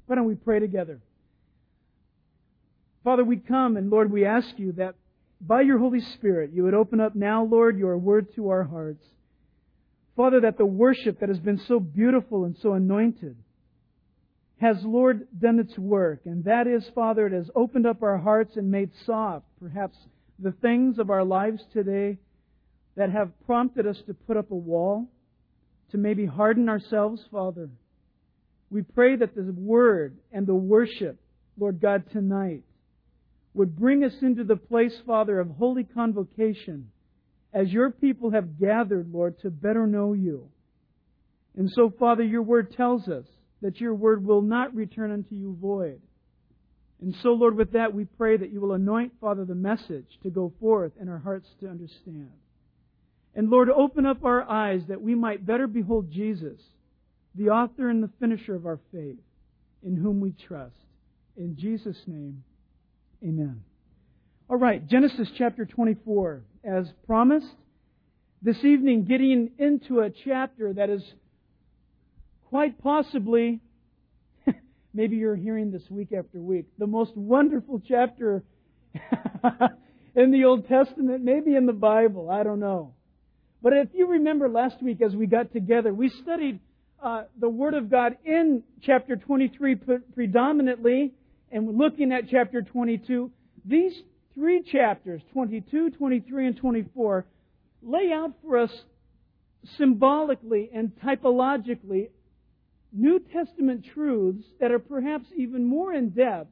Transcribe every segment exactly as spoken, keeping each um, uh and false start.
Why don't we pray together? Father, we come and Lord, we ask you that by your Holy Spirit, you would open up now, Lord, your word to our hearts. Father, that the worship that has been so beautiful and so anointed has, Lord, done its work. And that is, Father, it has opened up our hearts and made soft, perhaps, the things of our lives today that have prompted us to put up a wall, to maybe harden ourselves, Father. We pray that the Word and the worship, Lord God, tonight would bring us into the place, Father, of holy convocation as your people have gathered, Lord, to better know you. And so, Father, your Word tells us that your Word will not return unto you void. And so, Lord, with that, we pray that you will anoint, Father, the message to go forth and our hearts to understand. And, Lord, open up our eyes that we might better behold Jesus, the author and the finisher of our faith, in whom we trust. In Jesus' name, amen. All right, Genesis chapter twenty-four. As promised, this evening getting into a chapter that is quite possibly, maybe you're hearing this week after week, the most wonderful chapter in the Old Testament, maybe in the Bible, I don't know. But if you remember last week as we got together, we studied uh, the Word of God in chapter twenty-three predominantly, and looking at chapter twenty-two. These three chapters, twenty-two, twenty-three, and twenty-four, lay out for us symbolically and typologically New Testament truths that are perhaps even more in depth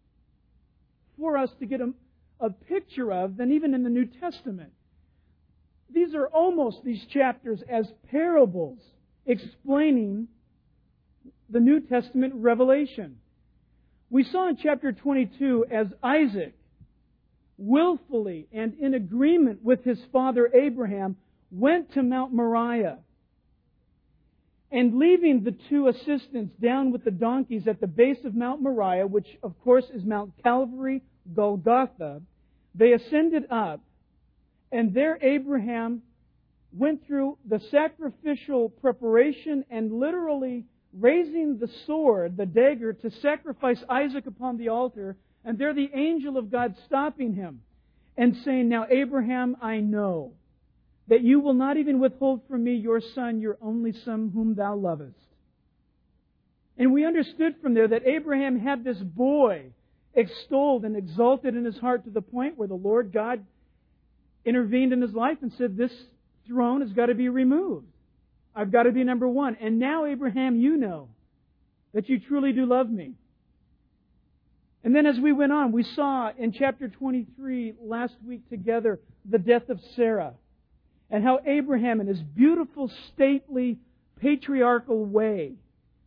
for us to get a, a picture of than even in the New Testament. These are almost, these chapters, as parables explaining the New Testament revelation. We saw in chapter twenty-two as Isaac, willfully and in agreement with his father Abraham, went to Mount Moriah. And leaving the two assistants down with the donkeys at the base of Mount Moriah, which of course is Mount Calvary, Golgotha, they ascended up. And there Abraham went through the sacrificial preparation and literally raising the sword, the dagger, to sacrifice Isaac upon the altar. And there the angel of God stopping him and saying, "Now Abraham, I know that you will not even withhold from me your son, your only son whom thou lovest." And we understood from there that Abraham had this boy extolled and exalted in his heart to the point where the Lord God intervened in his life and said, "This throne has got to be removed. I've got to be number one. And now, Abraham, you know that you truly do love me." And then as we went on, we saw in chapter twenty-three last week together the death of Sarah and how Abraham in his beautiful, stately, patriarchal way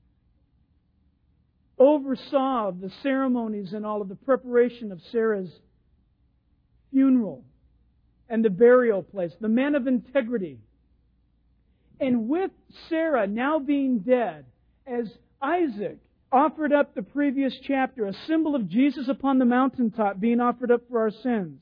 oversaw the ceremonies and all of the preparation of Sarah's funeral and the burial place, the man of integrity. And with Sarah now being dead, as Isaac offered up the previous chapter, a symbol of Jesus upon the mountaintop being offered up for our sins,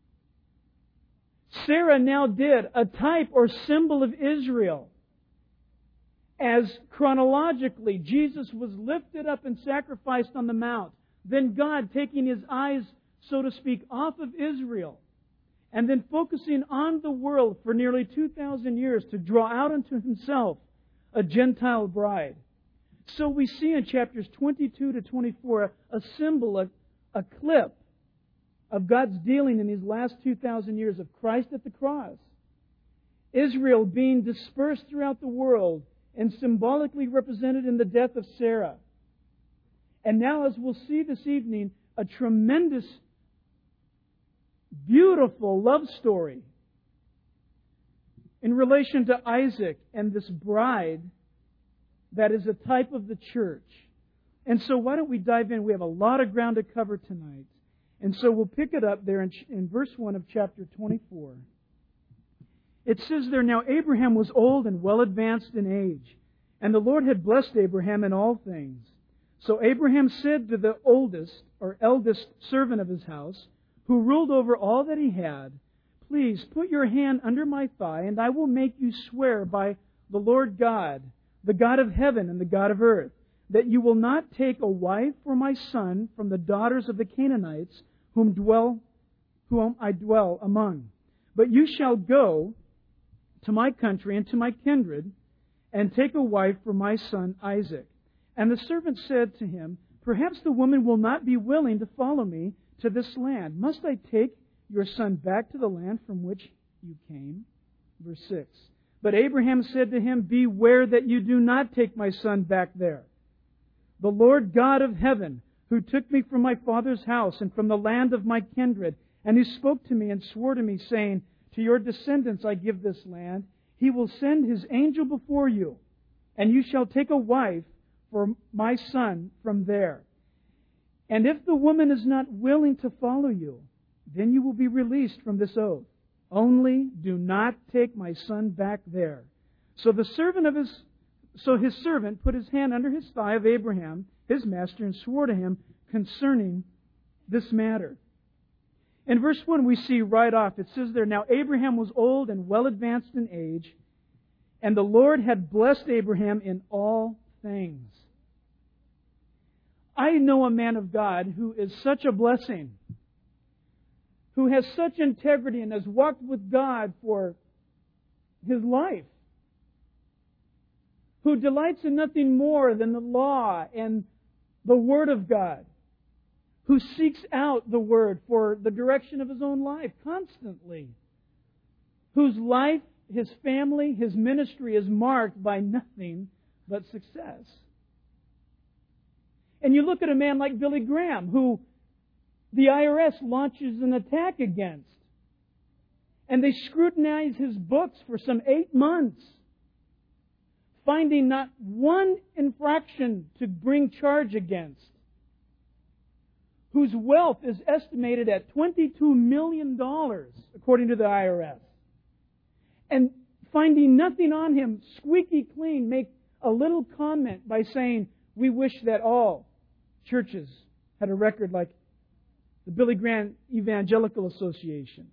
Sarah now did a type or symbol of Israel. As chronologically Jesus was lifted up and sacrificed on the mount, then God taking His eyes, so to speak, off of Israel, and then focusing on the world for nearly two thousand years to draw out unto Himself a Gentile bride. So we see in chapters twenty-two to twenty-four a symbol, a, a clip of God's dealing in these last two thousand years of Christ at the cross, Israel being dispersed throughout the world and symbolically represented in the death of Sarah. And now, as we'll see this evening, a tremendous, beautiful love story in relation to Isaac and this bride that is a type of the church. And so why don't we dive in? We have a lot of ground to cover tonight. And so we'll pick it up there in, in verse one of chapter twenty-four. It says there, "Now Abraham was old and well advanced in age, and the Lord had blessed Abraham in all things. So Abraham said to the oldest or eldest servant of his house, who ruled over all that he had, 'Please put your hand under my thigh, and I will make you swear by the Lord God, the God of heaven and the God of earth, that you will not take a wife for my son from the daughters of the Canaanites whom dwell, whom I dwell among. But you shall go to my country and to my kindred, and take a wife for my son Isaac. And the servant said to him, Perhaps the woman will not be willing to follow me to this land. Must I take your son back to the land from which you came? Verse six. But Abraham said to him, Beware that you do not take my son back there. The Lord God of heaven, who took me from my father's house and from the land of my kindred, and who spoke to me and swore to me, saying, To your descendants I give this land, He will send His angel before you, and you shall take a wife for my son from there. And if the woman is not willing to follow you, then you will be released from this oath. Only do not take my son back there. So the servant of his so his servant put his hand under his thigh of Abraham, his master, and swore to him concerning this matter. In verse one we see right off, it says there, Now Abraham was old and well advanced in age, and the Lord had blessed Abraham in all things. I know a man of God who is such a blessing, who has such integrity and has walked with God for his life, who delights in nothing more than the law and the Word of God, who seeks out the Word for the direction of his own life constantly, whose life, his family, his ministry is marked by nothing but success. And you look at a man like Billy Graham, who the I R S launches an attack against. And they scrutinize his books for some eight months, finding not one infraction to bring charge against, whose wealth is estimated at twenty-two million dollars, according to the I R S. And finding nothing on him, squeaky clean, make a little comment by saying, We wish that all churches had a record like the Billy Graham Evangelical Association.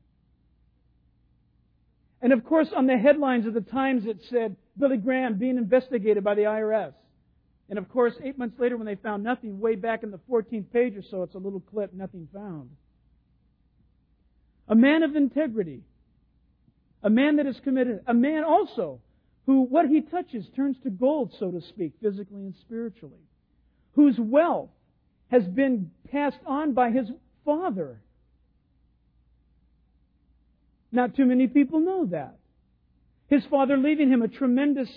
And of course, on the headlines of the Times, it said, Billy Graham being investigated by the I R S. And of course, eight months later, when they found nothing, way back in the fourteenth page or so, it's a little clip, nothing found. A man of integrity. A man that is committed. A man also who, what he touches turns to gold, so to speak, physically and spiritually. Whose wealth has been passed on by his father. Not too many people know that. His father leaving him a tremendous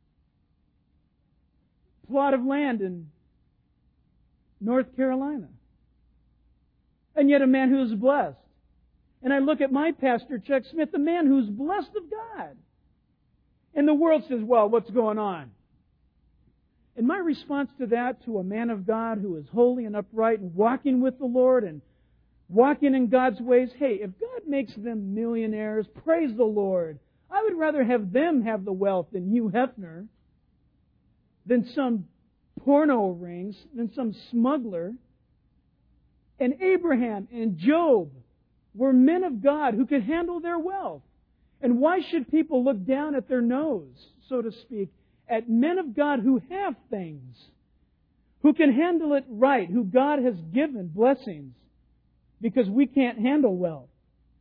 plot of land in North Carolina. And yet a man who is blessed. And I look at my pastor, Chuck Smith, a man who's blessed of God. And the world says, well, what's going on? And my response to that, to a man of God who is holy and upright and walking with the Lord and walking in God's ways, hey, if God makes them millionaires, praise the Lord. I would rather have them have the wealth than Hugh Hefner, than some porno rings, than some smuggler. And Abraham and Job were men of God who could handle their wealth. And why should people look down at their nose, so to speak, at men of God who have things, who can handle it right, who God has given blessings, because we can't handle wealth?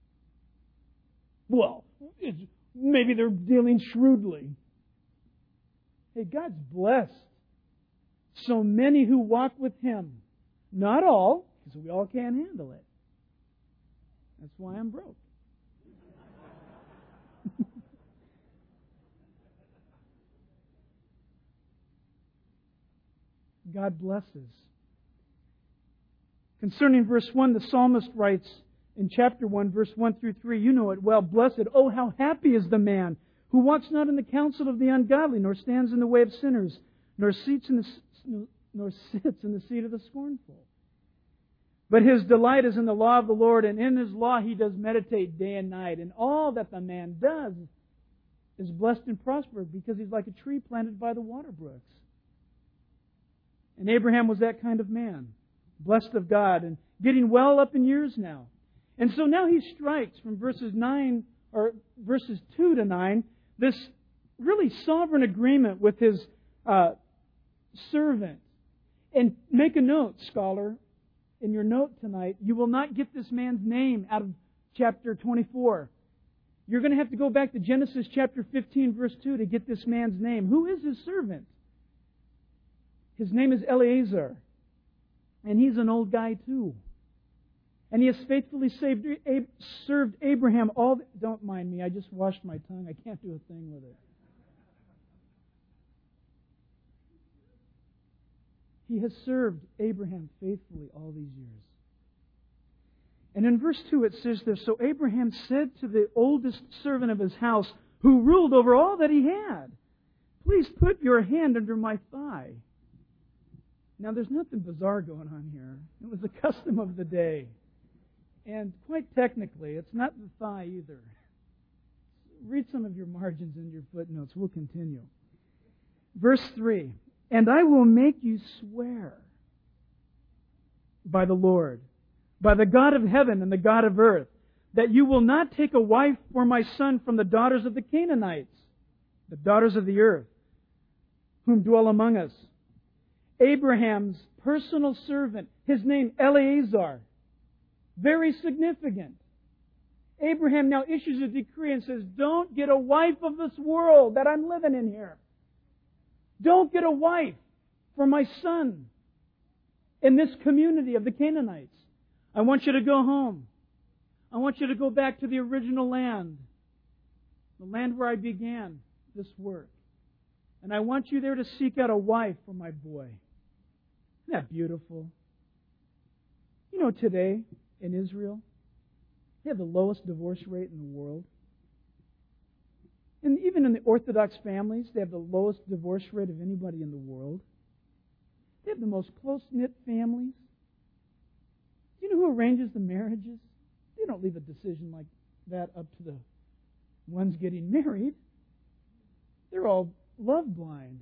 Well, it's, maybe they're dealing shrewdly. Hey, God's blessed so many who walk with Him. Not all, because we all can't handle it. That's why I'm broke. God blesses. Concerning verse one, the psalmist writes in chapter one, verse one through three, you know it well, Blessed, oh how happy is the man who walks not in the counsel of the ungodly, nor stands in the way of sinners, nor sits in the, nor sits in the seat of the scornful. But his delight is in the law of the Lord, and in His law he does meditate day and night. And all that the man does is blessed and prospered, because he's like a tree planted by the water brooks. And Abraham was that kind of man, blessed of God, and getting well up in years now. And so now he strikes from verses nine or verses two to nine this really sovereign agreement with his uh, servant, And make a note, scholar, in your note tonight, you will not get this man's name out of chapter twenty-four. You're going to have to go back to Genesis chapter fifteen, verse two to get this man's name. Who is his servant? His name is Eleazar. And he's an old guy too. And he has faithfully saved, served Abraham all... The, don't mind me, I just washed my tongue. I can't do a thing with it. He has served Abraham faithfully all these years. And in verse two it says this, so Abraham said to the oldest servant of his house, who ruled over all that he had, please put your hand under my thigh. Now there's nothing bizarre going on here. It was the custom of the day. And quite technically, it's not the thigh either. Read some of your margins and your footnotes. We'll continue. Verse three, and I will make you swear by the Lord, by the God of heaven and the God of earth, that you will not take a wife for my son from the daughters of the Canaanites, the daughters of the earth, whom dwell among us. Abraham's personal servant, his name Eleazar. Very significant. Abraham now issues a decree and says, don't get a wife of this world that I'm living in here. Don't get a wife for my son in this community of the Canaanites. I want you to go home. I want you to go back to the original land, the land where I began this work. And I want you there to seek out a wife for my boy. Isn't that beautiful? You know, today in Israel, they have the lowest divorce rate in the world. And even in the Orthodox families, they have the lowest divorce rate of anybody in the world. They have the most close-knit families. Do you know who arranges the marriages? They don't leave a decision like that up to the ones getting married. They're all love blind.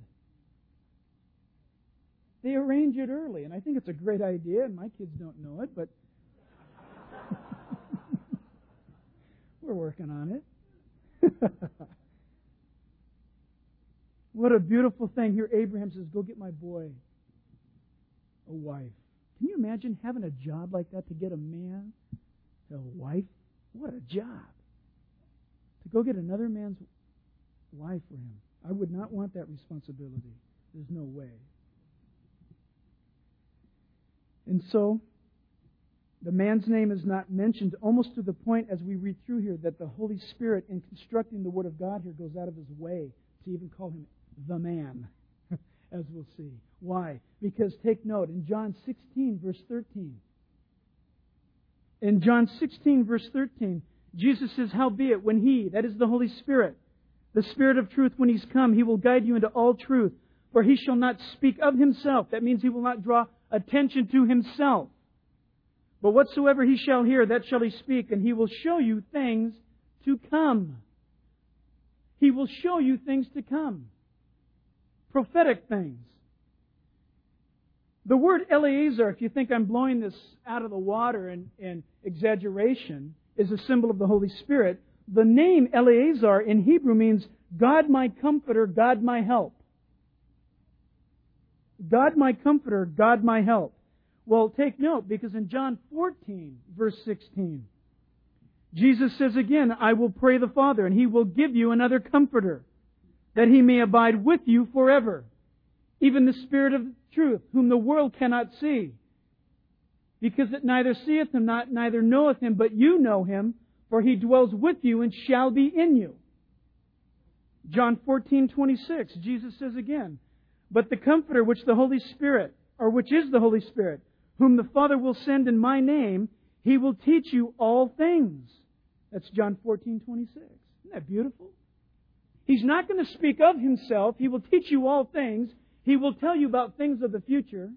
They arrange it early, and I think it's a great idea, and my kids don't know it, but we're working on it. What a beautiful thing. Here Abraham says, go get my boy a wife. Can you imagine having a job like that to get a man a wife? What a job. To go get another man's wife for him. I would not want that responsibility. There's no way. And so, the man's name is not mentioned, almost to the point as we read through here that the Holy Spirit, in constructing the Word of God here, goes out of His way to even call him the man, as we'll see. Why? Because take note, in John sixteen, verse thirteen. In John sixteen, verse thirteen, Jesus says, howbeit, when He, that is the Holy Spirit, the Spirit of truth, when He's come, He will guide you into all truth. For He shall not speak of Himself. That means He will not draw attention to Himself. But whatsoever He shall hear, that shall He speak, and He will show you things to come. He will show you things to come. Prophetic things. The word Eleazar, if you think I'm blowing this out of the water in, in exaggeration, is a symbol of the Holy Spirit. The name Eleazar in Hebrew means God my comforter, God my help. God my comforter, God my help. Well, take note, because in John fourteen, verse sixteen, Jesus says again, I will pray the Father, and He will give you another comforter, that He may abide with you forever. Even the Spirit of truth, whom the world cannot see, because it neither seeth Him, not, neither knoweth Him, but you know Him, for He dwells with you and shall be in you. John fourteen, twenty-six, Jesus says again, but the Comforter, which the Holy Spirit, or which is the Holy Spirit, whom the Father will send in my name, He will teach you all things. That's John fourteen, twenty-six. Isn't that beautiful? He's not going to speak of Himself. He will teach you all things. He will tell you about things of the future.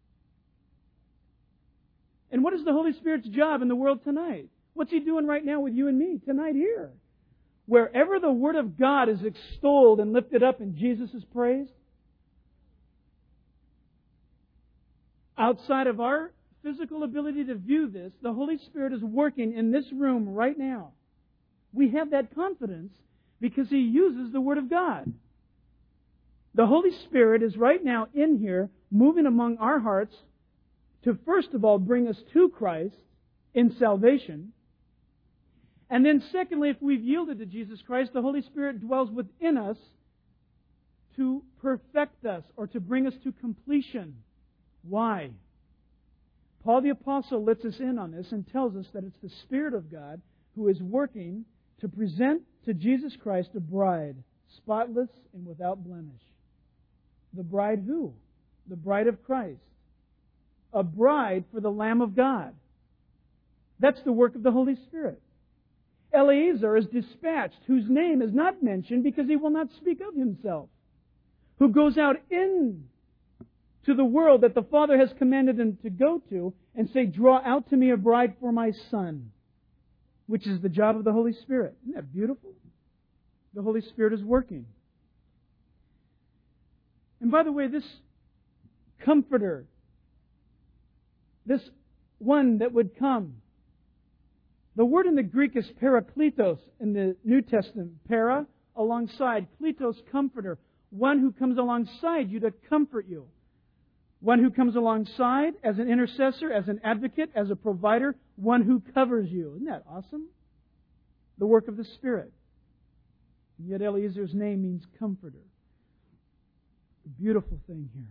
And what is the Holy Spirit's job in the world tonight? What's He doing right now with you and me tonight here? Wherever the Word of God is extolled and lifted up and Jesus is praised, outside of our physical ability to view this, the Holy Spirit is working in this room right now. We have that confidence because He uses the Word of God. The Holy Spirit is right now in here moving among our hearts to first of all bring us to Christ in salvation. And then secondly, if we've yielded to Jesus Christ, the Holy Spirit dwells within us to perfect us or to bring us to completion. Why? Paul the Apostle lets us in on this and tells us that it's the Spirit of God who is working to present to Jesus Christ a bride, spotless and without blemish. The bride who? The bride of Christ. A bride for the Lamb of God. That's the work of the Holy Spirit. Eleazar is dispatched, whose name is not mentioned because he will not speak of himself, who goes out in to the world that the Father has commanded him to go to and say, draw out to me a bride for my son, which is the job of the Holy Spirit. Isn't that beautiful? The Holy Spirit is working. And by the way, this Comforter, this one that would come, the word in the Greek is parakletos in the New Testament. Para, alongside. Kletos, comforter. One who comes alongside you to comfort you. One who comes alongside as an intercessor, as an advocate, as a provider. One who covers you. Isn't that awesome? The work of the Spirit. And yet Eleazar's name means comforter. A beautiful thing here.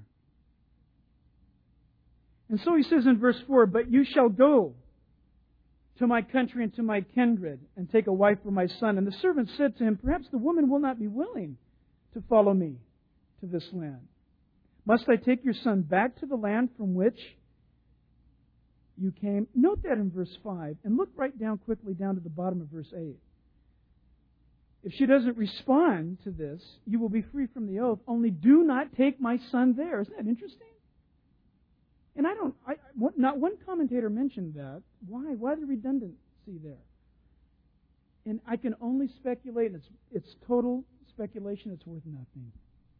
And so he says in verse four, but you shall go to my country and to my kindred, and take a wife for my son. And the servant said to him, perhaps the woman will not be willing to follow me to this land. Must I take your son back to the land from which you came? Note that in verse five, and look right down quickly down to the bottom of verse eight. If she doesn't respond to this, you will be free from the oath. Only do not take my son there. Isn't that interesting? And I don't, I, not one commentator mentioned that. Why? Why the redundancy there? And I can only speculate, and it's, it's total speculation, it's worth nothing.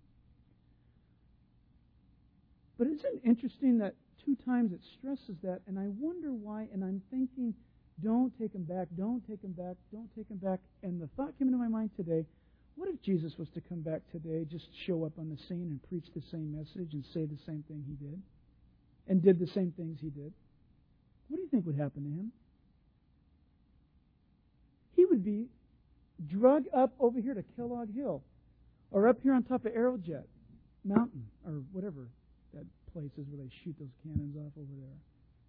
But isn't it interesting that two times it stresses that, and I wonder why, and I'm thinking, don't take him back, don't take him back, don't take him back. And the thought came into my mind today, what if Jesus was to come back today, just show up on the scene and preach the same message and say the same thing he did? And did the same things he did? What do you think would happen to him? He would be drug up over here to Kellogg Hill, or up here on top of Arrowjet Mountain, or whatever that place is where they shoot those cannons off over there.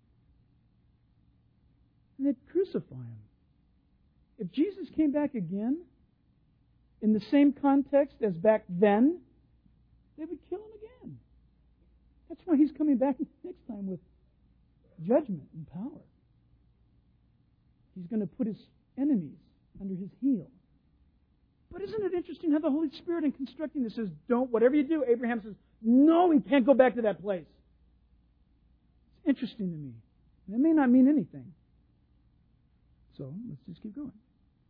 And they'd crucify him. If Jesus came back again, in the same context as back then, they would kill him again. That's why he's coming back next time with judgment and power. He's going to put his enemies under his heel. But isn't it interesting how the Holy Spirit in constructing this says, don't, whatever you do, Abraham says, no, he can't go back to that place. It's interesting to me. And it may not mean anything. So, let's just keep going.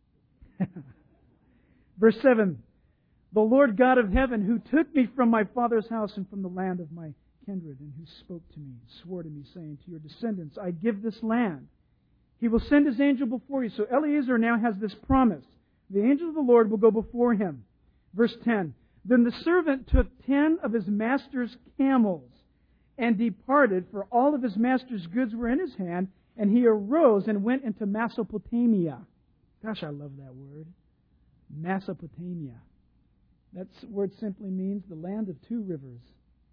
Verse seven, the Lord God of heaven, who took me from my father's house and from the land of my kindred, and who spoke to me, swore to me, saying, to your descendants, I give this land. He will send His angel before you. So Eleazar now has this promise. The angel of the Lord will go before him. Verse ten, then the servant took ten of his master's camels and departed, for all of his master's goods were in his hand, and he arose and went into Mesopotamia. Gosh, I love that word. Mesopotamia. That word simply means the land of two rivers.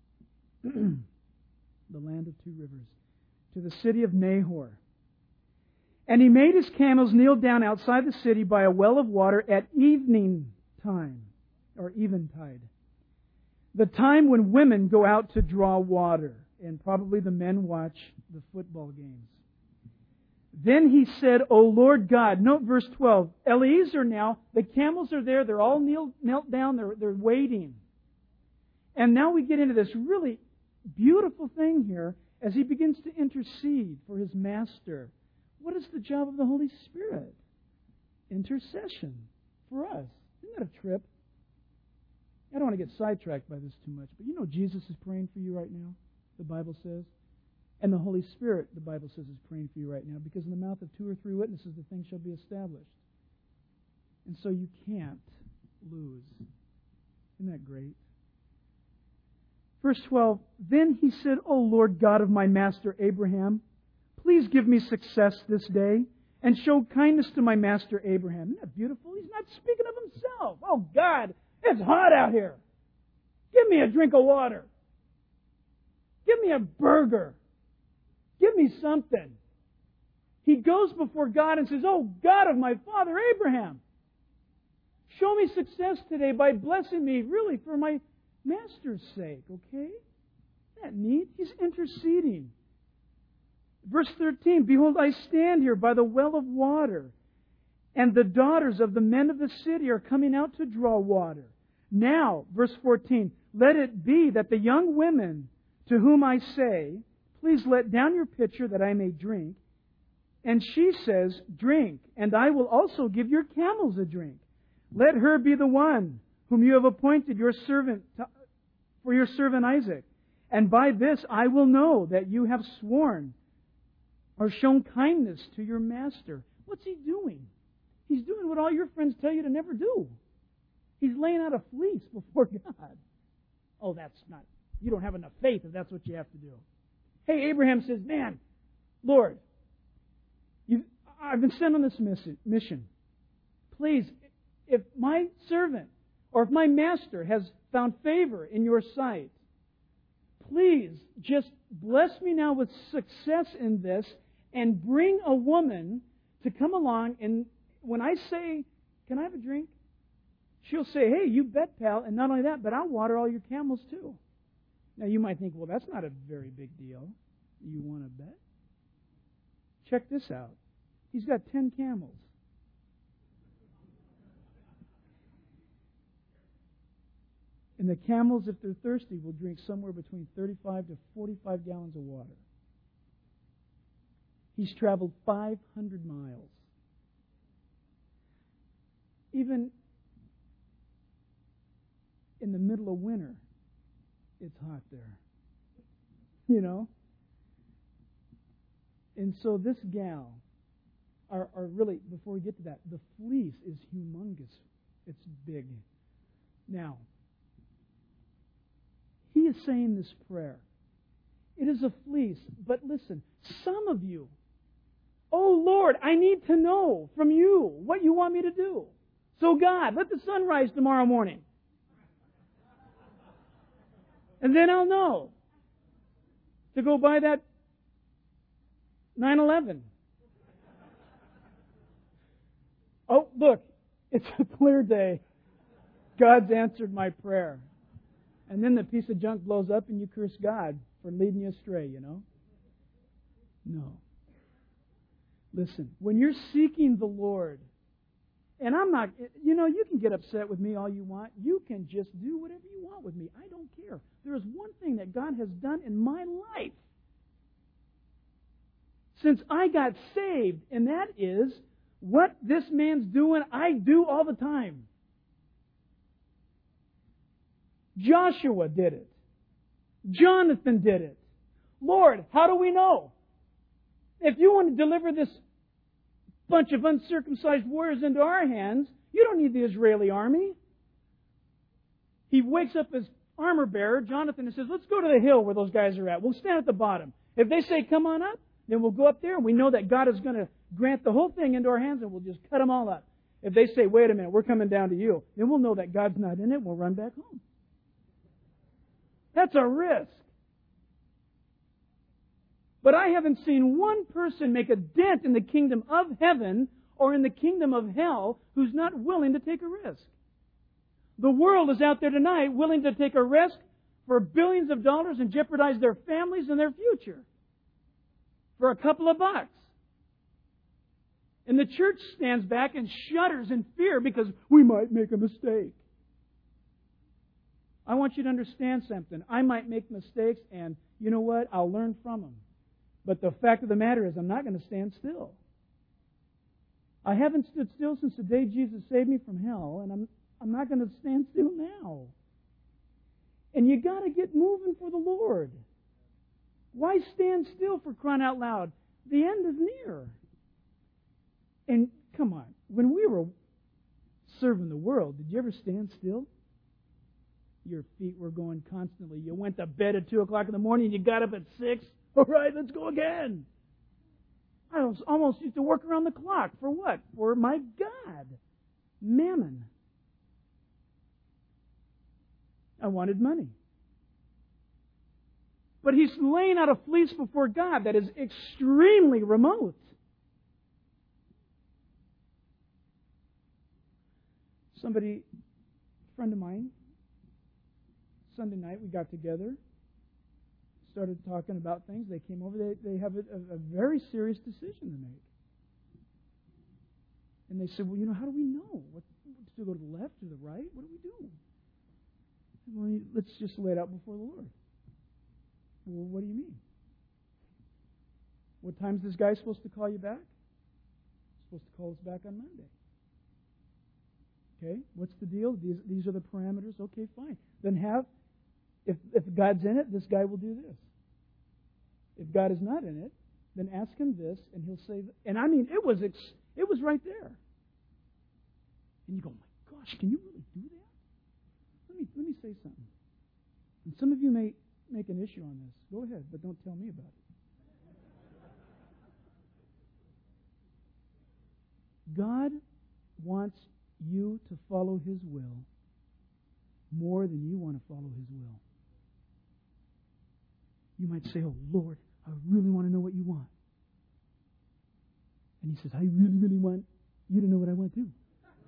The land of two rivers. To the city of Nahor. And he made his camels kneel down outside the city by a well of water at evening time, or eventide. The time when women go out to draw water, and probably the men watch the football games. Then he said, O Lord God, note verse twelve, Eleazar now, the camels are there, they're all kneel, knelt down, they're, they're waiting. And now we get into this really beautiful thing here as he begins to intercede for his master. What is the job of the Holy Spirit? Intercession for us. Isn't that a trip? I don't want to get sidetracked by this too much, but you know Jesus is praying for you right now, the Bible says. And the Holy Spirit, the Bible says, is praying for you right now, because in the mouth of two or three witnesses the thing shall be established. And so you can't lose. Isn't that great? Verse twelve, then he said, O Lord God of my master Abraham, please give me success this day and show kindness to my master Abraham. Isn't that beautiful? He's not speaking of himself. Oh God, it's hot out here. Give me a drink of water. Give me a burger. Give me something. He goes before God and says, Oh God of my father Abraham, show me success today by blessing me really for my master's sake, okay? Isn't that neat? He's interceding. Verse thirteen, behold, I stand here by the well of water, and the daughters of the men of the city are coming out to draw water. Now, verse fourteen, let it be that the young women to whom I say, please let down your pitcher that I may drink. And she says, drink, and I will also give your camels a drink. Let her be the one whom you have appointed your servant to, for your servant Isaac. And by this I will know that you have sworn or shown kindness to your master. What's he doing? He's doing what all your friends tell you to never do. He's laying out a fleece before God. Oh, that's not, you don't have enough faith if that's what you have to do. Hey, Abraham says, man, Lord, you've, I've been sent on this mission. Please, if my servant or if my master has found favor in your sight, please just bless me now with success in this and bring a woman to come along. And when I say, can I have a drink? She'll say, hey, you bet, pal. And not only that, but I'll water all your camels too. Now you might think, well, that's not a very big deal. You want to bet? Check this out. He's got ten camels. And the camels, if they're thirsty, will drink somewhere between thirty-five to forty-five gallons of water. He's traveled five hundred miles. Even in the middle of winter, it's hot there. You know? And so this gal, are, are really, before we get to that, the fleece is humongous. It's big. Now, he is saying this prayer. It is a fleece, but listen, some of you, oh Lord, I need to know from you what you want me to do. So God, let the sun rise tomorrow morning. And then I'll know to go buy that nine eleven. Oh, look, it's a clear day. God's answered my prayer. And then the piece of junk blows up and you curse God for leading you astray, you know? No. Listen, when you're seeking the Lord, and I'm not, you know, you can get upset with me all you want. You can just do whatever you want with me. I don't care. There is one thing that God has done in my life since I got saved, and that is what this man's doing, I do all the time. Joshua did it. Jonathan did it. Lord, how do we know? If you want to deliver this bunch of uncircumcised warriors into our hands, you don't need the Israeli army. He wakes up his armor bearer, Jonathan, and says, let's go to the hill where those guys are at. We'll stand at the bottom. If they say, come on up, then we'll go up there and we know that God is going to grant the whole thing into our hands and we'll just cut them all up. If they say, wait a minute, we're coming down to you, then we'll know that God's not in it and we'll run back home. That's a risk. But I haven't seen one person make a dent in the kingdom of heaven or in the kingdom of hell who's not willing to take a risk. The world is out there tonight willing to take a risk for billions of dollars and jeopardize their families and their future for a couple of bucks. And the church stands back and shudders in fear because we might make a mistake. I want you to understand something. I might make mistakes, and you know what? I'll learn from them. But the fact of the matter is, I'm not going to stand still. I haven't stood still since the day Jesus saved me from hell, and I'm I'm not going to stand still now. And you got to get moving for the Lord. Why stand still, for crying out loud? The end is near. And come on, when we were serving the world, did you ever stand still? Your feet were going constantly. You went to bed at two o'clock in the morning and you got up at six. All right, let's go again. I was almost used to work around the clock. For what? For my God. Mammon. I wanted money. But he's laying out a fleece before God that is extremely remote. Somebody, a friend of mine, Sunday night we got together, started talking about things. They came over. They, they have a, a, a very serious decision to make. And they said, well, you know, how do we know? What, do we go to the left or the right? What do we do? Well, let's just lay it out before the Lord. Well, what do you mean? What time's this guy supposed to call you back? He's supposed to call us back on Monday. Okay, what's the deal? These, these are the parameters. Okay, fine. Then have, if, if God's in it, this guy will do this. If God is not in it, then ask him this, and he'll say, and I mean, it was ex, it was right there. And you go, my gosh, can you really do that? Let me, let me say something. And some of you may make an issue on this. Go ahead, but don't tell me about it. God wants you to follow His will more than you want to follow His will. You might say, oh, Lord, I really want to know what you want. And He says, I really, really want you to know what I want too.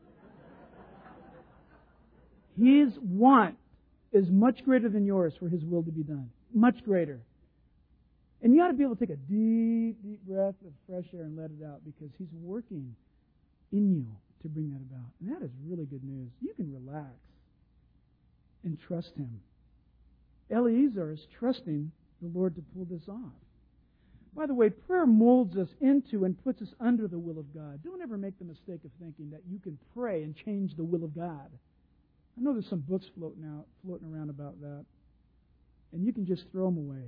His want is much greater than yours for His will to be done. Much greater. And you ought to be able to take a deep, deep breath of fresh air and let it out, because He's working in you to bring that about. And that is really good news. You can relax and trust Him. Eliezer is trusting the Lord to pull this off. By the way, prayer molds us into and puts us under the will of God. Don't ever make the mistake of thinking that you can pray and change the will of God. I know there's some books floating out, floating around about that. And you can just throw them away.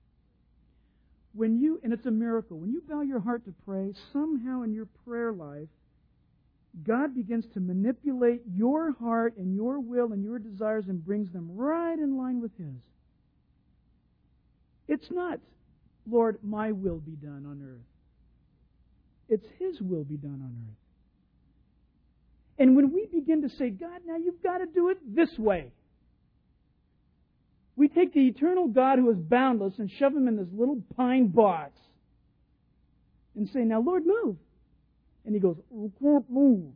When you, and it's a miracle, when you bow your heart to pray, somehow in your prayer life, God begins to manipulate your heart and your will and your desires and brings them right in line with His. It's not, Lord, my will be done on earth. It's His will be done on earth. And when we begin to say, God, now you've got to do it this way, we take the eternal God who is boundless and shove Him in this little pine box and say, now, Lord, move. And He goes, I can't move.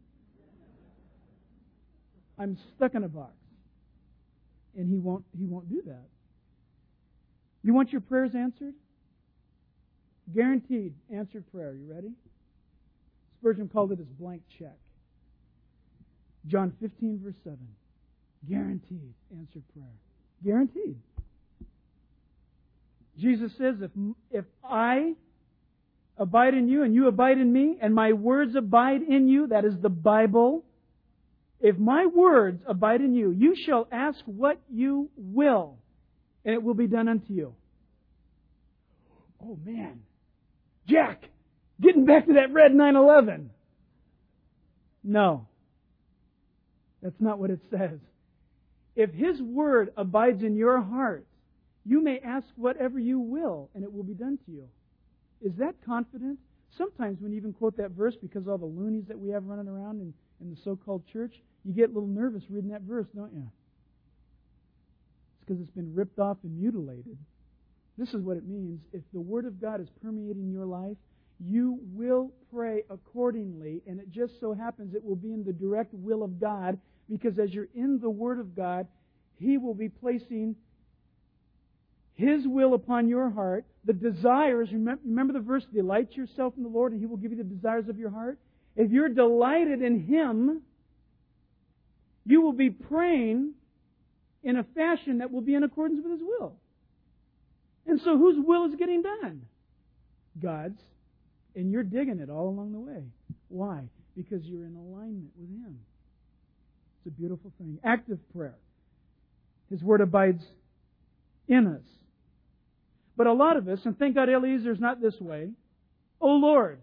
I'm stuck in a box. And He won't, He won't do that. You want your prayers answered? Guaranteed answered prayer. You ready? Spurgeon called it his blank check. John fifteen, verse seven. Guaranteed answered prayer. Guaranteed. Jesus says, if, if I abide in you and you abide in me and my words abide in you, that is the Bible. If my words abide in you, you shall ask what you will, and it will be done unto you. Oh man. Jack, getting back to that red nine eleven. No. That's not what it says. If His Word abides in your heart, you may ask whatever you will, and it will be done to you. Is that confident? Sometimes when you even quote that verse, because of all the loonies that we have running around in, in the so-called church, you get a little nervous reading that verse, don't you? It's because it's been ripped off and mutilated. This is what it means. If the Word of God is permeating your life, you will pray accordingly, and it just so happens it will be in the direct will of God, because as you're in the Word of God, He will be placing His will upon your heart. The desires, remember, remember the verse, delight yourself in the Lord and He will give you the desires of your heart. If you're delighted in Him, you will be praying in a fashion that will be in accordance with His will. And so whose will is getting done? God's. And you're digging it all along the way. Why? Because you're in alignment with Him. It's a beautiful thing. Active prayer. His Word abides in us. But a lot of us, and thank God Eliezer's not this way, oh Lord,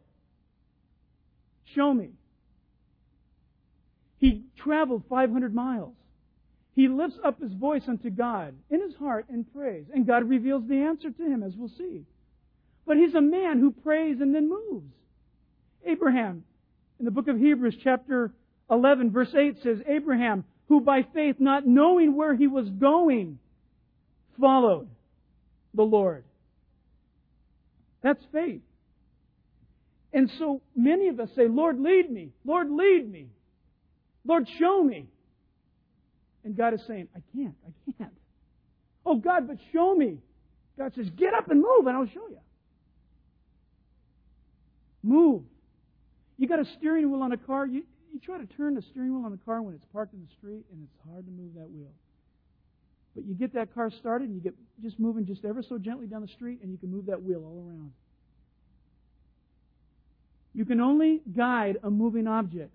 show me. He traveled five hundred miles. He lifts up his voice unto God in his heart and prays. And God reveals the answer to him, as we'll see. But he's a man who prays and then moves. Abraham, in the book of Hebrews, chapter eleven, verse eight says, Abraham, who by faith, not knowing where he was going, followed the Lord. That's faith. And so many of us say, Lord, lead me. Lord, lead me. Lord, show me. And God is saying, I can't. I can't. Oh, God, but show me. God says, get up and move and I'll show you. Move. You got a steering wheel on a car. You, you try to turn the steering wheel on the car when it's parked in the street, and it's hard to move that wheel. But you get that car started, and you get just moving just ever so gently down the street, and you can move that wheel all around. You can only guide a moving object.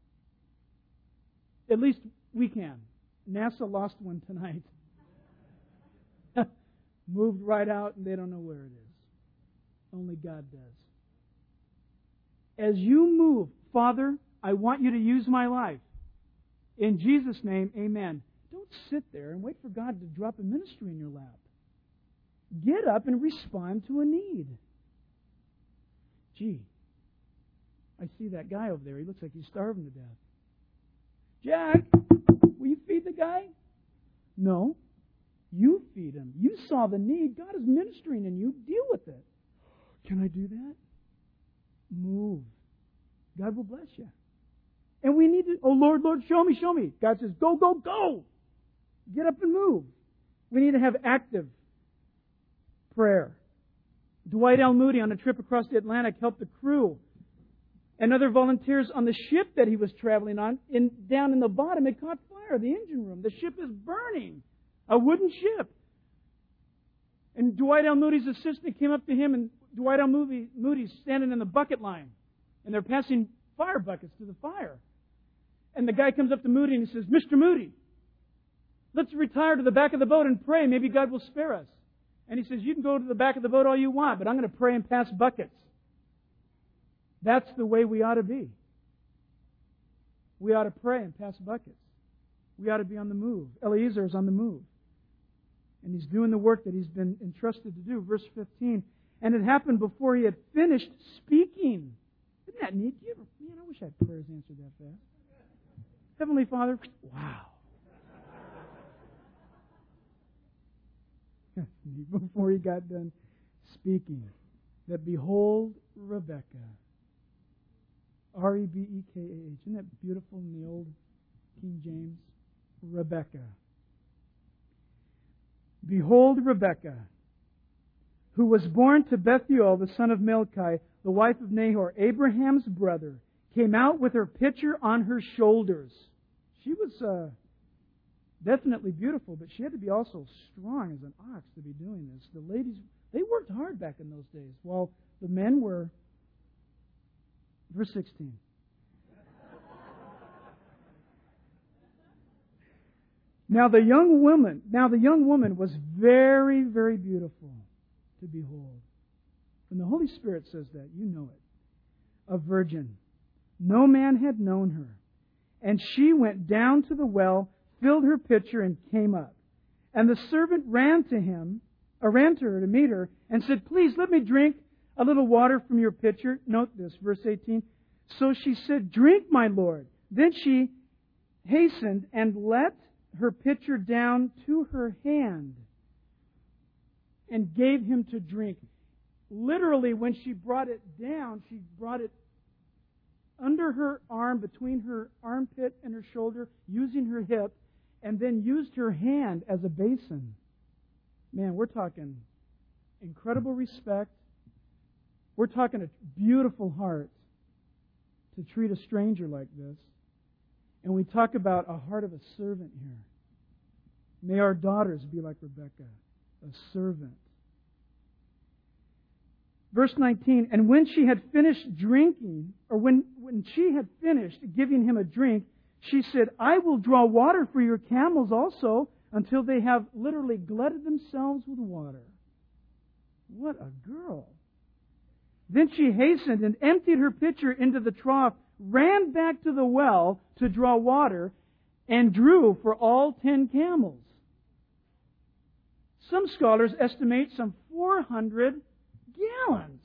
At least we can. NASA lost one tonight. Moved right out, and they don't know where it is. Only God does. As you move, Father, I want you to use my life. In Jesus' name, amen. Don't sit there and wait for God to drop a ministry in your lap. Get up and respond to a need. Gee, I see that guy over there. He looks like he's starving to death. Jack, will you feed the guy? No. You feed him. You saw the need. God is ministering in you. Deal with it. Can I do that? Move. God will bless you. And we need to, oh Lord, Lord, show me, show me. God says, go, go, go. Get up and move. We need to have active prayer. Dwight L. Moody on a trip across the Atlantic helped the crew and other volunteers on the ship that he was traveling on. In, down in the bottom, it caught fire, the engine room. The ship is burning. A wooden ship. And Dwight L. Moody's assistant came up to him, and Dwight L. Moody, Moody's standing in the bucket line. And they're passing fire buckets to the fire. And the guy comes up to Moody and he says, Mister Moody, let's retire to the back of the boat and pray. Maybe God will spare us. And he says, you can go to the back of the boat all you want, but I'm going to pray and pass buckets. That's the way we ought to be. We ought to pray and pass buckets. We ought to be on the move. Eliezer is on the move. And he's doing the work that he's been entrusted to do. Verse fifteen. And it happened before he had finished speaking. Isn't that neat? You ever, man, I wish I had prayers answered that fast. Heavenly Father, wow. That's neat. Before he got done speaking, that behold, Rebekah. R E B E K A H. Isn't that beautiful in the old King James? Rebekah. Behold, Rebekah, who was born to Bethuel, the son of Milcah, the wife of Nahor, Abraham's brother, came out with her pitcher on her shoulders. She was uh, definitely beautiful, but she had to be also strong as an ox to be doing this. The ladies, they worked hard back in those days, while the men were... Verse sixteen. Now the young woman, now the young woman was very, very beautiful to behold. When the Holy Spirit says that, you know it. A virgin. No man had known her. And she went down to the well, filled her pitcher, and came up. And the servant ran to him, or ran to her to meet her, and said, please let me drink a little water from your pitcher. Note this, verse eighteen. So she said, drink, my Lord. Then she hastened and let her pitcher down to her hand and gave him to drink. Literally, when she brought it down, she brought it under her arm, between her armpit and her shoulder, using her hip, and then used her hand as a basin. Man, we're talking incredible respect. We're talking a beautiful heart to treat a stranger like this. And we talk about a heart of a servant here. May our daughters be like Rebekah, a servant. Verse nineteen, and when she had finished drinking, or when, when she had finished giving him a drink, she said, I will draw water for your camels also, until they have literally glutted themselves with water. What a girl. Then she hastened and emptied her pitcher into the trough, ran back to the well to draw water, and drew for all ten camels. Some scholars estimate some four hundred gallons.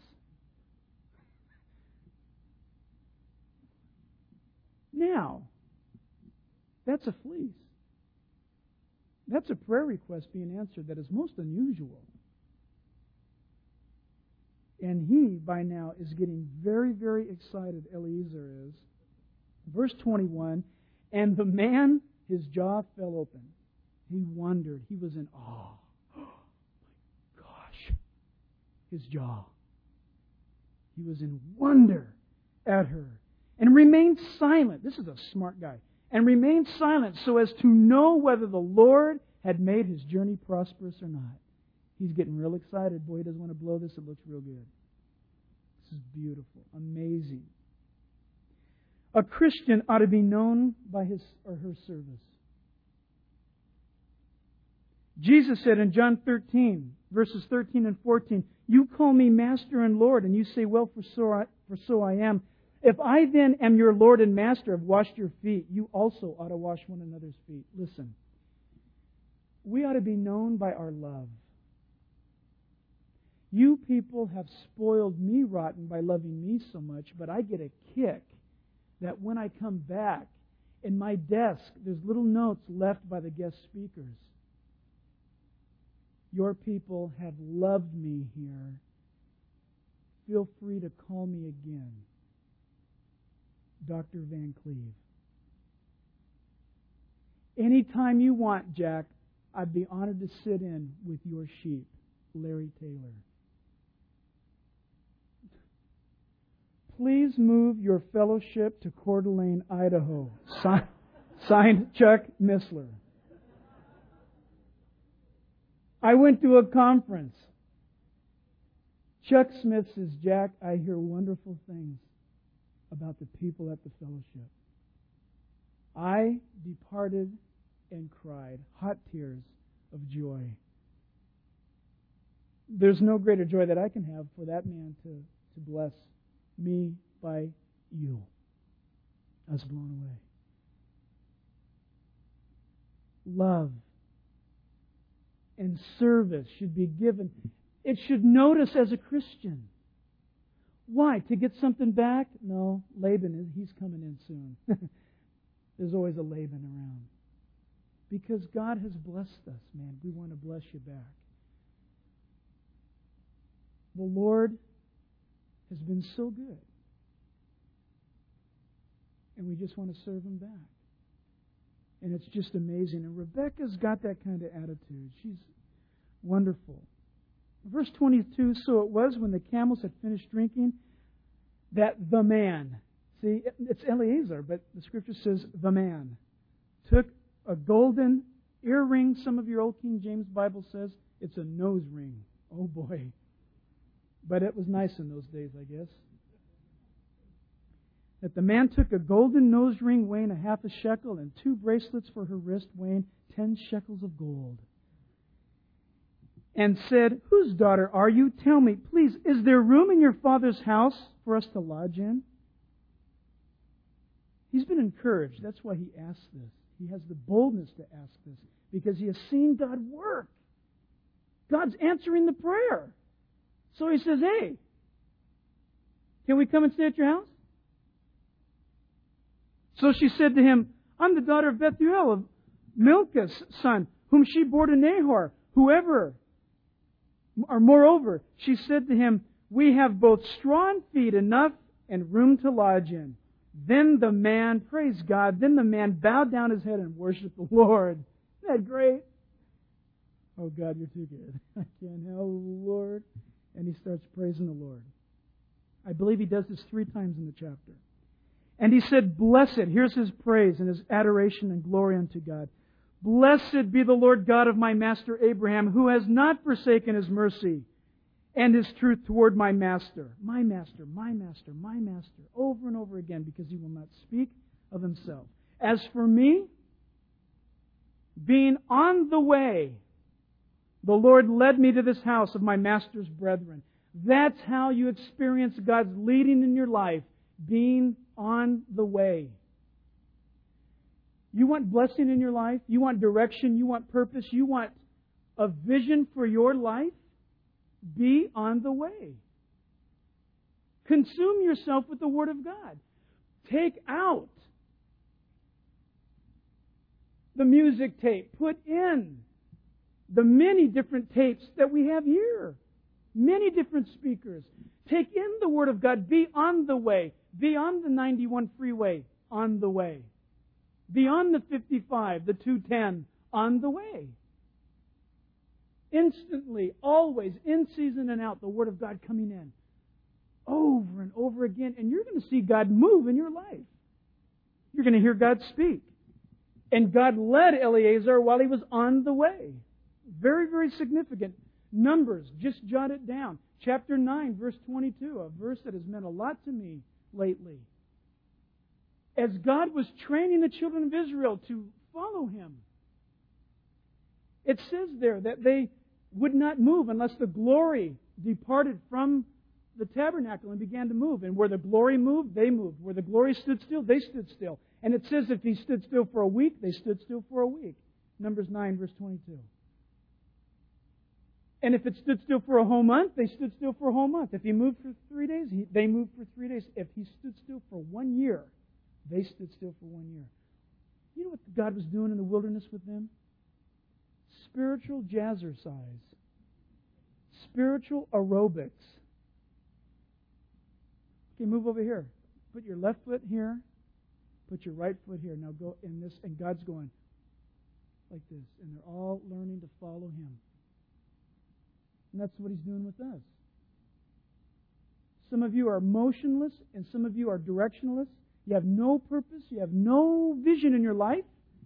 Now, that's a fleece. That's a prayer request being answered that is most unusual. And he, by now, is getting very, very excited, Eliezer is. Verse twenty-one, and the man, his jaw fell open. He wondered. He was in awe. Oh, my gosh. His jaw. He was in wonder at her. And remained silent. This is a smart guy. And remained silent so as to know whether the Lord had made his journey prosperous or not. He's getting real excited. Boy, he doesn't want to blow this. It looks real good. This is beautiful. Amazing. A Christian ought to be known by his or her service. Jesus said in John thirteen, verses thirteen and fourteen, you call me Master and Lord, and you say, well, for so I, for so I am. If I then am your Lord and Master, have washed your feet, you also ought to wash one another's feet. Listen, we ought to be known by our love. You people have spoiled me rotten by loving me so much, but I get a kick that when I come back, in my desk, there's little notes left by the guest speakers. Your people have loved me here. Feel free to call me again. Doctor Van Cleve. Anytime you want, Jack, I'd be honored to sit in with your sheep, Larry Taylor. Please move your fellowship to Coeur d'Alene, Idaho. Signed, signed Chuck Missler. I went to a conference. Chuck Smith says, Jack, I hear wonderful things about the people at the fellowship. I departed and cried, hot tears of joy. There's no greater joy that I can have for that man to, to bless me by you. I was blown away. Love and service should be given. It should notice as a Christian. Why? To get something back? No, Laban, is he's coming in soon. There's always a Laban around. Because God has blessed us, man. We want to bless you back. The Lord has been so good. And we just want to serve Him back. And it's just amazing. And Rebecca's got that kind of attitude. She's wonderful. Verse twenty-two, so it was when the camels had finished drinking that the man, see, it's Eliezer, but the Scripture says the man, took a golden earring. Some of your old King James Bible says it's a nose ring. Oh boy. But it was nice in those days, I guess. That the man took a golden nose ring weighing a half a shekel and two bracelets for her wrist weighing ten shekels of gold. And said, whose daughter are you? Tell me, please, is there room in your father's house for us to lodge in? He's been encouraged. That's why he asked this. He has the boldness to ask this because he has seen God work. God's answering the prayer. So he says, hey, can we come and stay at your house? So she said to him, I'm the daughter of Bethuel, of Milcah's son, whom she bore to Nahor. Whoever, or moreover, she said to him, we have both straw and feed enough and room to lodge in. Then the man, praise God, then the man bowed down his head and worshiped the Lord. Isn't that great? Oh God, you're too good. I can't help the Lord. And he starts praising the Lord. I believe he does this three times in the chapter. And he said, blessed, here's his praise and his adoration and glory unto God. Blessed be the Lord God of my master Abraham, who has not forsaken His mercy and His truth toward my master. My master, my master, my master. Over and over again, because He will not speak of Himself. As for me, being on the way, the Lord led me to this house of my master's brethren. That's how you experience God's leading in your life, being on the way. You want blessing in your life? You want direction? You want purpose? You want a vision for your life? Be on the way. Consume yourself with the Word of God. Take out the music tape. Put in the many different tapes that we have here. Many different speakers. Take in the Word of God. Be on the way. Be on the ninety-one freeway. On the way. Be on the fifty-five, the two ten. On the way. Instantly, always, in season and out, the Word of God coming in. Over and over again. And you're going to see God move in your life. You're going to hear God speak. And God led Eleazar while he was on the way. Very, very significant. Numbers, just jot it down. Chapter nine, verse twenty-two, a verse that has meant a lot to me lately. As God was training the children of Israel to follow Him, it says there that they would not move unless the glory departed from the tabernacle and began to move. And where the glory moved, they moved. Where the glory stood still, they stood still. And it says if He stood still for a week, they stood still for a week. Numbers nine, verse twenty-two. And if it stood still for a whole month, they stood still for a whole month. If He moved for three days, he, they moved for three days. If He stood still for one year, they stood still for one year. You know what God was doing in the wilderness with them? Spiritual jazzercise. Spiritual aerobics. Okay, move over here. Put your left foot here. Put your right foot here. Now go in this. And God's going like this. And they're all learning to follow Him. And that's what He's doing with us. Some of you are motionless and some of you are directionless. You have no purpose. You have no vision in your life.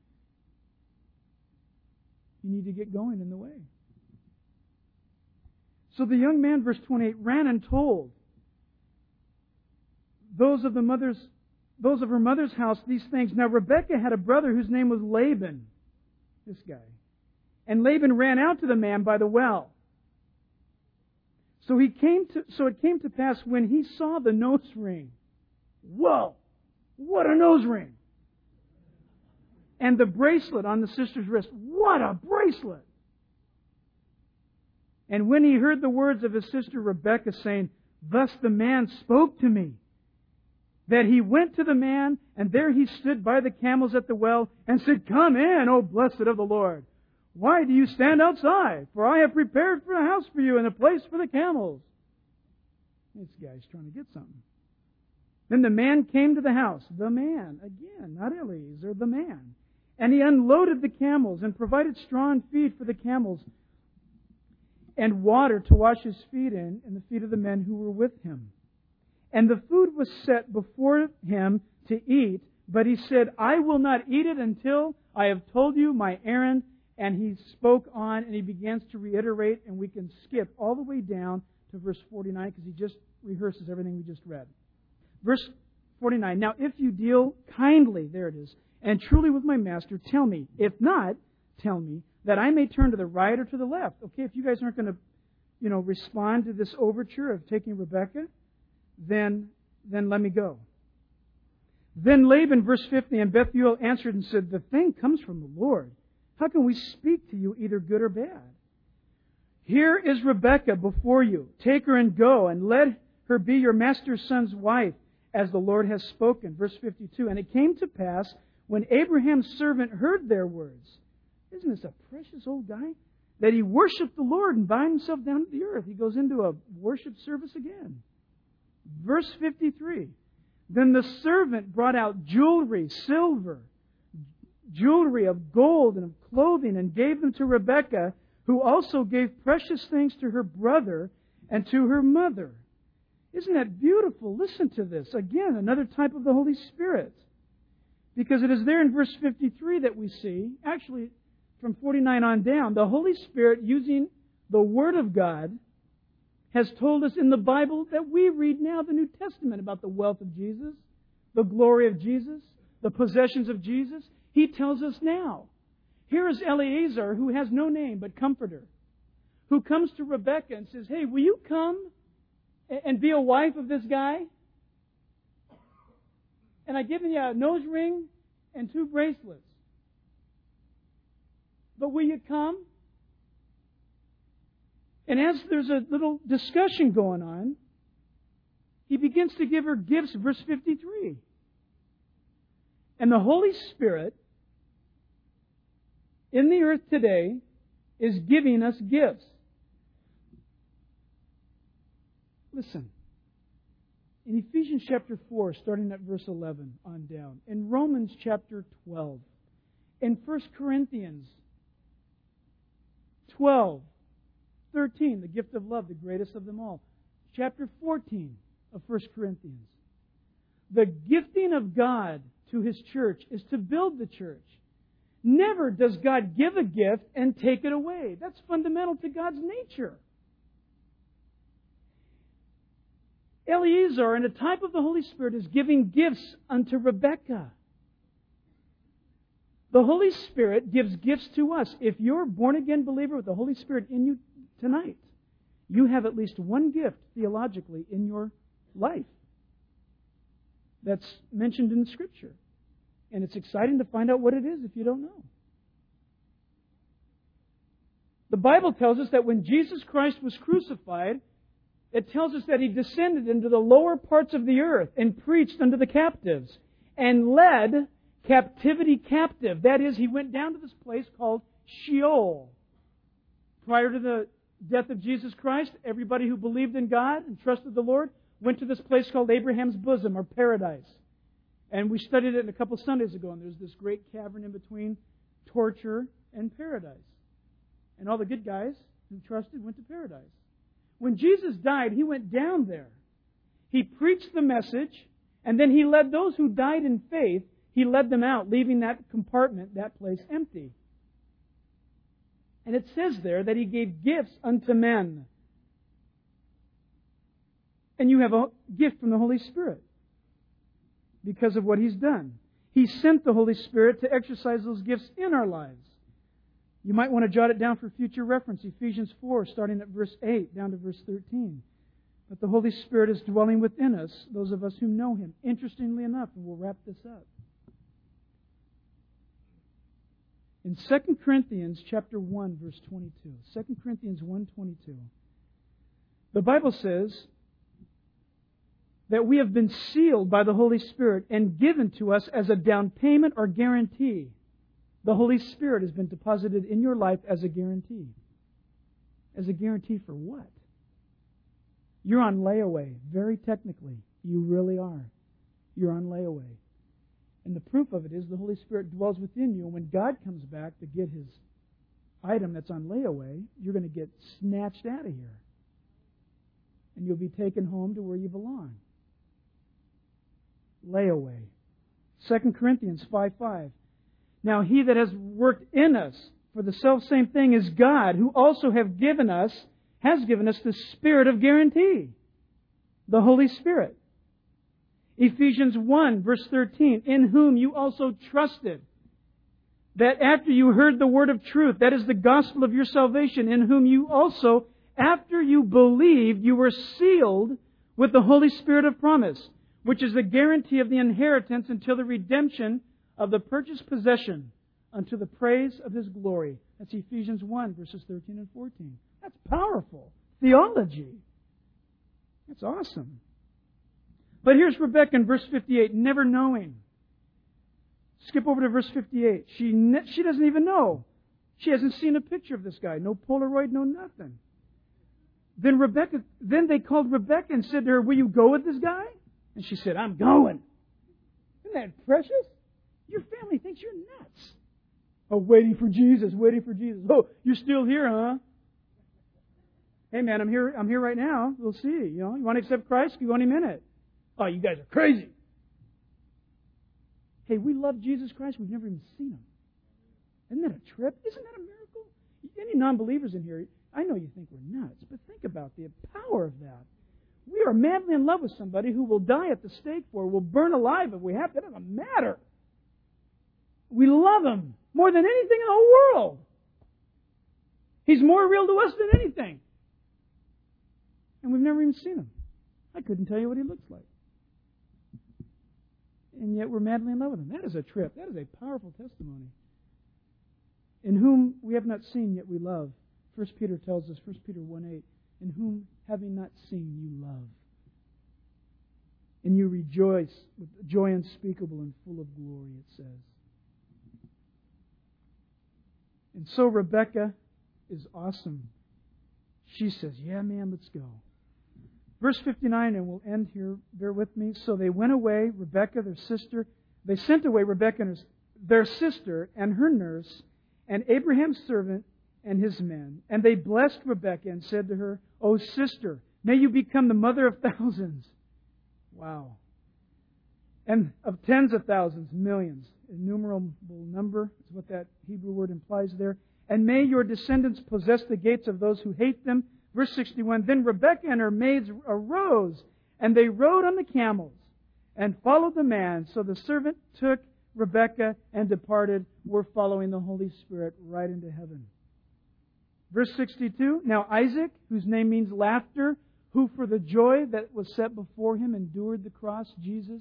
You need to get going in the way. So the young man, verse twenty-eight, ran and told those of the mother's, those of her mother's house these things. Now Rebekah had a brother whose name was Laban. This guy. And Laban ran out to the man by the well. So he came to, so it came to pass when he saw the nose ring. Whoa! What a nose ring! And the bracelet on the sister's wrist. What a bracelet! And when he heard the words of his sister Rebekah saying, "Thus the man spoke to me," that he went to the man, and there he stood by the camels at the well, and said, "Come in, O blessed of the Lord. Why do you stand outside? For I have prepared for a house for you and a place for the camels." This guy's trying to get something. Then the man came to the house. The man, again, not Eliezer, the man. And he unloaded the camels and provided straw and feed for the camels and water to wash his feet in and the feet of the men who were with him. And the food was set before him to eat, but he said, "I will not eat it until I have told you my errand." And he spoke on, and he begins to reiterate, and we can skip all the way down to verse forty-nine because he just rehearses everything we just read. Verse forty-nine, "Now if you deal kindly," there it is, "and truly with my master, tell me. If not, tell me, that I may turn to the right or to the left." Okay, if you guys aren't going to, you know, respond to this overture of taking Rebekah, then, then let me go. Then Laban, verse fifty, "and Bethuel answered and said, The thing comes from the Lord. How can we speak to you either good or bad? Here is Rebekah before you. Take her and go, and let her be your master's son's wife, as the Lord has spoken." Verse fifty-two, "And it came to pass, when Abraham's servant heard their words," isn't this a precious old guy? "That he worshipped the Lord and bowed himself down to the earth." He goes into a worship service again. Verse fifty-three, "Then the servant brought out jewelry, silver, jewelry of gold and of clothing, and gave them to Rebekah, who also gave precious things to her brother and to her mother." Isn't that beautiful? Listen to this. Again, another type of the Holy Spirit. Because it is there in verse fifty-three that we see, actually from forty-nine on down, the Holy Spirit, using the Word of God, has told us in the Bible that we read now, the New Testament, about the wealth of Jesus, the glory of Jesus, the possessions of Jesus. He tells us now. Here is Eleazar, who has no name but Comforter, who comes to Rebekah and says, "Hey, will you come and be a wife of this guy? And I've given you a nose ring and two bracelets. but will you come? And as there's a little discussion going on, he begins to give her gifts, verse fifty-three. And the Holy Spirit in the earth today is giving us gifts. Listen. In Ephesians chapter four, starting at verse eleven on down. In Romans chapter twelve. In First Corinthians twelve, thirteen, the gift of love, the greatest of them all. Chapter fourteen of First Corinthians. The gifting of God to His church is to build the church. Never does God give a gift and take it away. That's fundamental to God's nature. Eleazar, and a type of the Holy Spirit, is giving gifts unto Rebekah. The Holy Spirit gives gifts to us. If you're a born-again believer with the Holy Spirit in you tonight, you have at least one gift theologically in your life that's mentioned in Scripture. And it's exciting to find out what it is if you don't know. The Bible tells us that when Jesus Christ was crucified, it tells us that He descended into the lower parts of the earth and preached unto the captives and led captivity captive. That is, He went down to this place called Sheol. Prior to the death of Jesus Christ, everybody who believed in God and trusted the Lord went to this place called Abraham's bosom, or paradise. And we studied it a couple Sundays ago, and there's this great cavern in between torture and paradise. And all the good guys who trusted went to paradise. When Jesus died, He went down there. He preached the message, and then He led those who died in faith, He led them out, leaving that compartment, that place, empty. And it says there that He gave gifts unto men. And you have a gift from the Holy Spirit because of what He's done. He sent the Holy Spirit to exercise those gifts in our lives. You might want to jot it down for future reference. Ephesians four, starting at verse eight, down to verse thirteen. But the Holy Spirit is dwelling within us, those of us who know Him. Interestingly enough, and we'll wrap this up. In Second Corinthians chapter one, verse twenty-two. Second Corinthians one twenty-two. The Bible says that we have been sealed by the Holy Spirit and given to us as a down payment or guarantee. The Holy Spirit has been deposited in your life as a guarantee. As a guarantee for what? You're on layaway, very technically. You really are. You're on layaway. And the proof of it is the Holy Spirit dwells within you. And when God comes back to get His item that's on layaway, you're going to get snatched out of here. And you'll be taken home to where you belong. Layaway. Second Corinthians five five. Now He that has worked in us for the selfsame thing is God, who also have given us, has given us the Spirit of guarantee, the Holy Spirit. Ephesians one, verse thirteen, in whom you also trusted, that after you heard the word of truth, that is the gospel of your salvation, in whom you also, after you believed, you were sealed with the Holy Spirit of promise, which is the guarantee of the inheritance until the redemption of the purchased possession unto the praise of His glory. That's Ephesians one, verses thirteen and fourteen. That's powerful theology. That's awesome. But here's Rebekah in verse fifty-eight, never knowing. Skip over to verse fifty-eight. She ne- she doesn't even know. She hasn't seen a picture of this guy. No Polaroid, no nothing. Then Rebekah, then they called Rebekah and said to her, will you go with this guy? And she said, I'm going. Isn't that precious? Your family thinks you're nuts. Oh, waiting for Jesus, waiting for Jesus. Oh, you're still here, huh? Hey, man, I'm here. I'm here right now. We'll see. You know, you want to accept Christ? You go any minute. Oh, you guys are crazy. Hey, we love Jesus Christ. We've never even seen Him. Isn't that a trip? Isn't that a miracle? Any non-believers in here, I know you think we're nuts, but think about the power of that. We are madly in love with somebody who will die at the stake for, will burn alive if we have to. It doesn't matter. We love Him more than anything in the whole world. He's more real to us than anything. And we've never even seen Him. I couldn't tell you what He looks like. And yet we're madly in love with Him. That is a trip. That is a powerful testimony. in whom we have not seen, yet we love. First Peter tells us, First Peter one eight, in whom having not seen, you love. And you rejoice with joy unspeakable and full of glory, it says. And so Rebekah is awesome. She says, yeah, man, let's go. Verse fifty-nine, and we'll end here. Bear with me. So they went away, Rebekah, their sister. They sent away Rebekah, and her, their sister, and her nurse, and Abraham's servant, and his men. And they blessed Rebekah and said to her, O sister, may you become the mother of thousands. Wow. And of tens of thousands, millions. Innumerable number is what that Hebrew word implies there. And may your descendants possess the gates of those who hate them. Verse sixty-one, then Rebekah and her maids arose, and they rode on the camels, and followed the man. So the servant took Rebekah and departed. We're following the Holy Spirit right into heaven. Verse sixty-two, now Isaac, whose name means laughter, who for the joy that was set before him endured the cross, Jesus,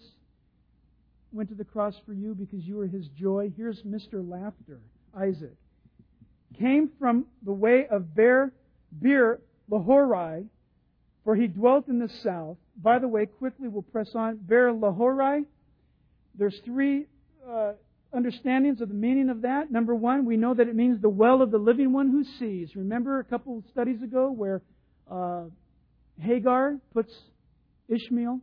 went to the cross for you because you were his joy. Here's Mister Laughter, Isaac. Came from the way of Beer, Beer Lahorai, for he dwelt in the south. By the way, quickly we'll press on. Beer Lahorai, there's three uh, understandings of the meaning of that. Number one, we know that it means the well of the living one who sees. Remember a couple of studies ago where uh, Hagar puts Ishmael,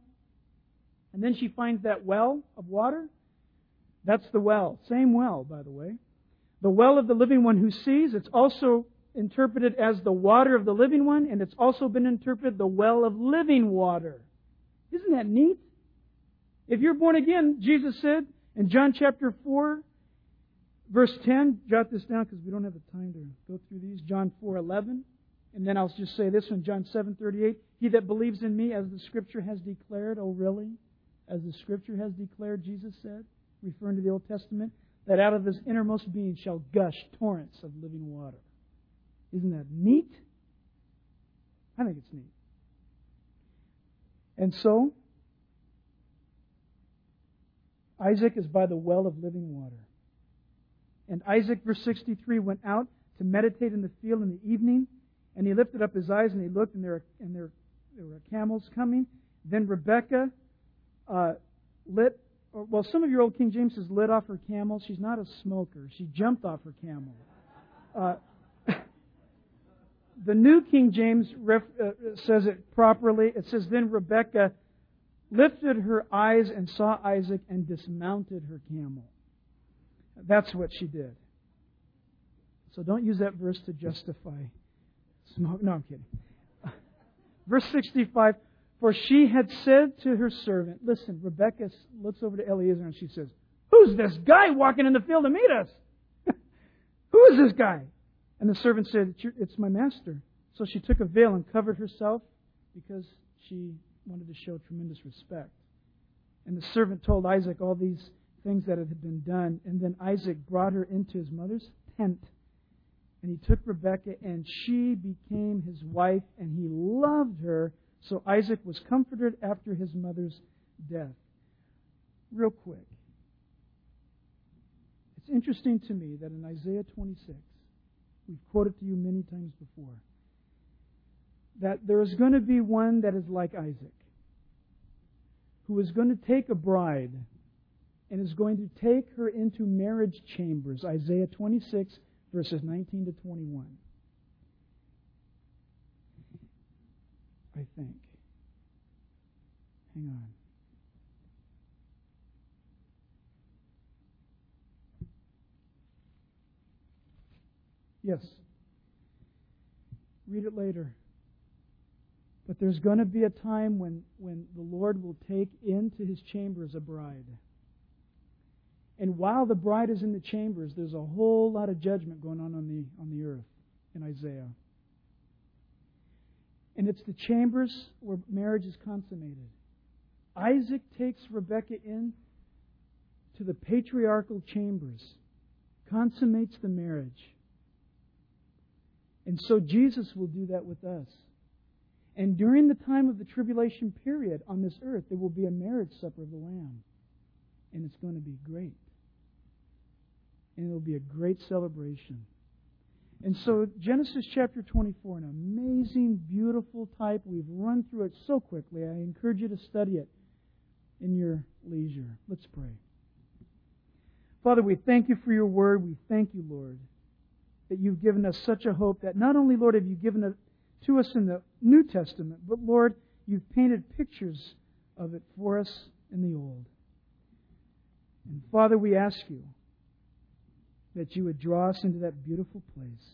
and then she finds that well of water? That's the well. Same well, by the way. The well of the living one who sees. It's also interpreted as the water of the living one, and it's also been interpreted the well of living water. Isn't that neat? If you're born again, Jesus said in John chapter four, verse ten, jot this down because we don't have the time to go through these. John four eleven. And then I'll just say this one, John seven thirty-eight. He that believes in me, as the Scripture has declared, oh really? As the Scripture has declared, Jesus said, referring to the Old Testament, that out of his innermost being shall gush torrents of living water. Isn't that neat? I think it's neat. And so, Isaac is by the well of living water. And Isaac, verse sixty-three, went out to meditate in the field in the evening, and he lifted up his eyes and he looked, and there, and there, there were camels coming. Then Rebekah uh, lit, or, well, some of your old King James says lit off her camel. She's not a smoker. She jumped off her camel. Uh, the New King James ref, uh, says it properly. It says, then Rebekah lifted her eyes and saw Isaac and dismounted her camel. That's what she did. So don't use that verse to justify smoke. No, I'm kidding. Verse sixty-five, for she had said to her servant, listen, Rebekah looks over to Eliezer and she says, who's this guy walking in the field to meet us? Who is this guy? And the servant said, it's my master. So she took a veil and covered herself because she wanted to show tremendous respect. And the servant told Isaac all these things that had been done. And then Isaac brought her into his mother's tent. And he took Rebekah, and she became his wife, and he loved her. So Isaac was comforted after his mother's death. Real quick. It's interesting to me that in Isaiah twenty-six, we've quoted to you many times before, that there is going to be one that is like Isaac, who is going to take a bride and is going to take her into marriage chambers. Isaiah twenty-six, verses nineteen to twenty-one. I think. Hang on. Yes. Read it later. But there's going to be a time when, when the Lord will take into His chambers a bride. And while the bride is in the chambers, there's a whole lot of judgment going on on the, on the earth in Isaiah. And it's the chambers where marriage is consummated. Isaac takes Rebekah in to the patriarchal chambers, consummates the marriage. And so Jesus will do that with us. And during the time of the tribulation period on this earth, there will be a marriage supper of the Lamb. And it's going to be great. And it will be a great celebration. And so Genesis chapter twenty-four, an amazing, beautiful type. We've run through it so quickly. I encourage you to study it in your leisure. Let's pray. Father, we thank you for your word. We thank you, Lord, that you've given us such a hope that not only, Lord, have you given it to us in the New Testament, but, Lord, you've painted pictures of it for us in the Old. And, Father, we ask you that you would draw us into that beautiful place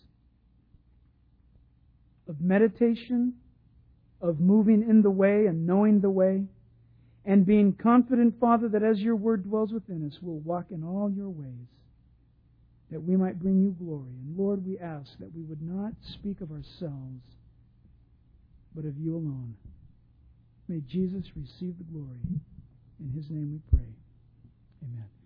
of meditation, of moving in the way and knowing the way, and being confident, Father, that as your word dwells within us, we'll walk in all your ways, that we might bring you glory. And Lord, we ask that we would not speak of ourselves, but of you alone. May Jesus receive the glory. In his name we pray. Amen.